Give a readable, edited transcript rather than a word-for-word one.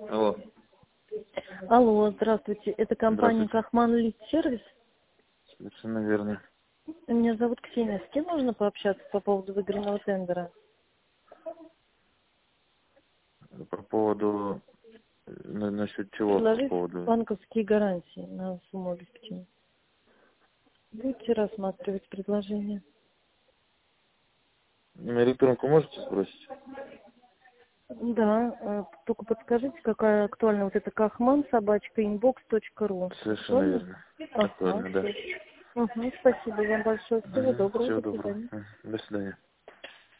Алло. Алло, здравствуйте. Это компания Здравствуйте. Кахман Лид Сервис. Совершенно верно. Меня зовут Ксения. С кем можно пообщаться по поводу выигранного тендера? По поводу... Насчет чего? По Предложить поводу... банковские гарантии на сумму обеспечения. Будете рассматривать предложение? Электронку можете сбросить? Да, только подскажите, какая актуальна вот эта Кахман @inbox.ru. Совершенно Актуально? верно. Ага, Актуально, да. всё. Спасибо вам большое. Всего доброго. Всего До доброго. свидания. До свидания.